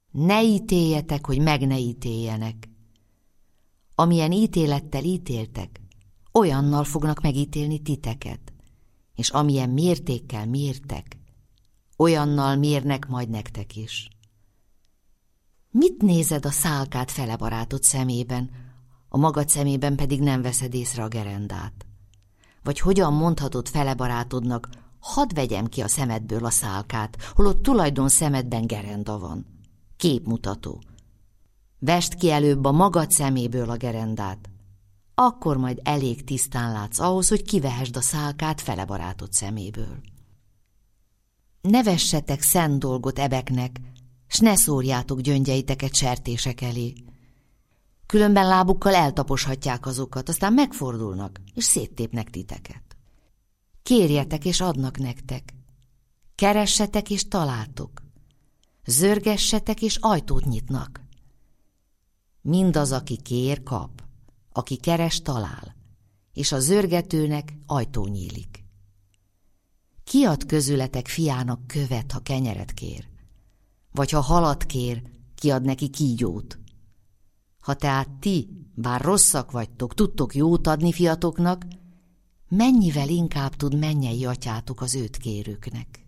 Ne ítéljetek, hogy meg ne ítéljenek. Amilyen ítélettel ítéltek, olyannal fognak megítélni titeket, és amilyen mértékkel mértek, olyannal mérnek majd nektek is. Mit nézed a szálkát fele barátod szemében, a magad szemében pedig nem veszed észre a gerendát? Vagy hogyan mondhatod fele barátodnak, hadd vegyem ki a szemedből a szálkát, holott tulajdon szemedben gerenda van? Képmutató. Vesd ki előbb a magad szeméből a gerendát, akkor majd elég tisztán látsz ahhoz, hogy kivehesd a szálkát fele barátod szeméből. Ne vessetek szent dolgot ebeknek, s ne szórjátok gyöngyeiteket sertések elé. Különben lábukkal eltaposhatják azokat, aztán megfordulnak, és széttépnek titeket. Kérjetek, és adnak nektek. Keressetek, és találtok. Zörgessetek, és ajtót nyitnak. Mindaz, aki kér, kap, aki keres, talál, és a zörgetőnek ajtó nyílik. Ki ad közületek fiának követ, ha kenyeret kér? Vagy ha halat kér, ki ad neki kígyót? Ha tehát ti, bár rosszak vagytok, tudtok jót adni fiatoknak, mennyivel inkább tud mennyei atyátok az őt kérőknek.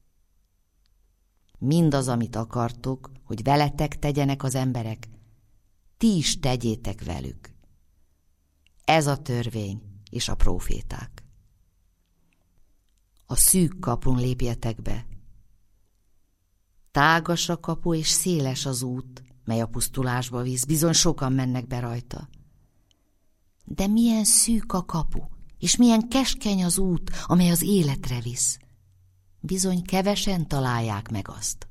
Mindaz, amit akartok, hogy veletek tegyenek az emberek, ti is tegyétek velük. Ez a törvény és a próféták. A szűk kapun lépjetek be. Tágas a kapu és széles az út, mely a pusztulásba visz, bizony sokan mennek be rajta. De milyen szűk a kapu, és milyen keskeny az út, amely az életre visz. Bizony kevesen találják meg azt.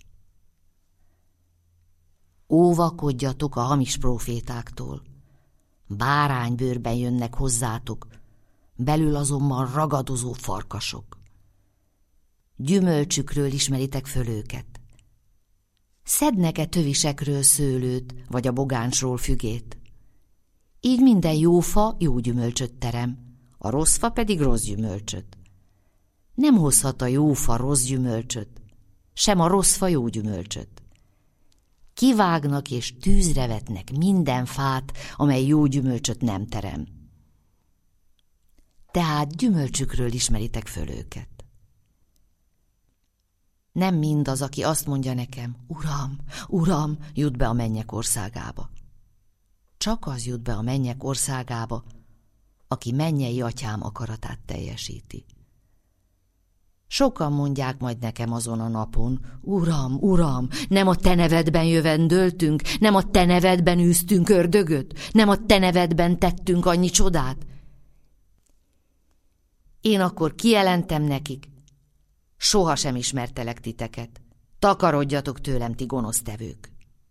Óvakodjatok a hamis prófétáktól. Báránybőrben jönnek hozzátok, belül azonban ragadozó farkasok. Gyümölcsükről ismeritek föl őket. Szednek-e tövisekről szőlőt, vagy a bogánsról fügét? Így minden jó fa jó gyümölcsöt terem, a rossz fa pedig rossz gyümölcsöt. Nem hozhat a jó fa rossz gyümölcsöt, sem a rossz fa jó gyümölcsöt. Kivágnak és tűzre vetnek minden fát, amely jó gyümölcsöt nem terem. Tehát gyümölcsükről ismeritek föl őket. Nem mindaz, aki azt mondja nekem, Uram, Uram, jut be a mennyek országába. Csak az jut be a mennyek országába, aki mennyei atyám akaratát teljesíti. Sokan mondják majd nekem azon a napon, Uram, Uram, nem a te nevedben jövendöltünk, nem a te nevedben űztünk ördögöt, nem a te nevedben tettünk annyi csodát. Én akkor kijelentem nekik, soha sem ismertelek titeket, takarodjatok tőlem, ti gonosztevők.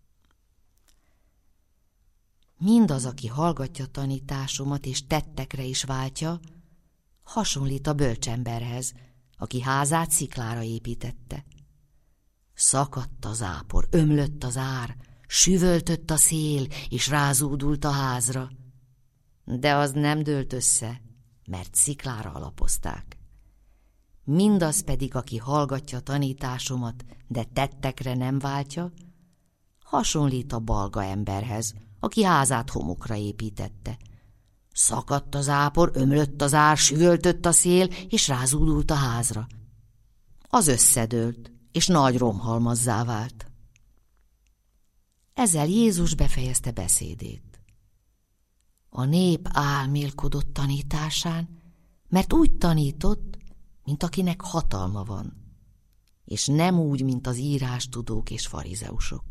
Mindaz, aki hallgatja tanításomat és tettekre is váltja, hasonlít a bölcsemberhez, aki házát sziklára építette. Szakadt az ápor, ömlött az ár, süvöltött a szél, és rázódult a házra. De az nem dőlt össze, mert sziklára alapozták. Mindaz pedig, aki hallgatja tanításomat, de tettekre nem váltja, hasonlít a balga emberhez, aki házát homokra építette. Szakadt az ápor, ömlött az ár, süvöltött a szél, és rázúdult a házra. Az összedőlt, és nagy romhalmazzá vált. Ezzel Jézus befejezte beszédét. A nép álmélkodott tanításán, mert úgy tanított, mint akinek hatalma van, és nem úgy, mint az írástudók és farizeusok.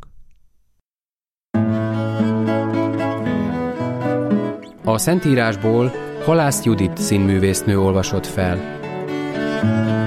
A Szentírásból Halász Judit színművésznő olvasott fel.